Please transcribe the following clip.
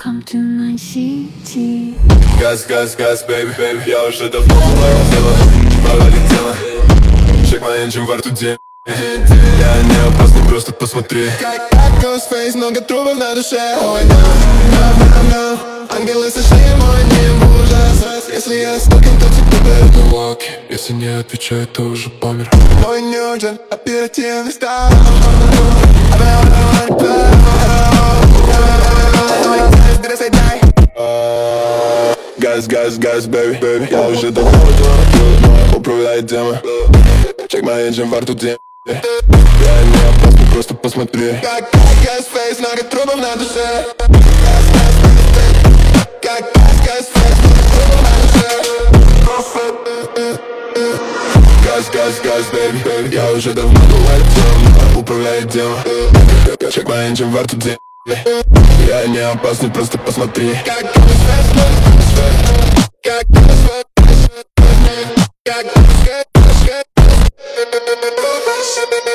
Welcome to my city. Газ, газ, газ, baby, baby. Я уже давно полетела, полетела. Check my engine, во рту день. Я не опасный, просто посмотри. Как Ghostface, много трубов на душе. Ой, no, no, no, no. Ангелы сошли мой небо ужас. Если я сталкин, то тебе это walk. Если не отвечаю, то уже помер. Мой нюджен, оперативный стайл. Газ, газ, газ, baby, baby. Я уже давно управляю демо. Check my engine, во рту день. Я не опасный, просто посмотри. Как Ghostface, много трубов на душе. Как Ghostface, много трубов на душе. Газ, газ, газ, baby, baby. Я уже давно управляю демо. Check my engine, во рту день. Я не опасный, просто посмотри. Как Ghostface, как Ghostface, как Ghostface.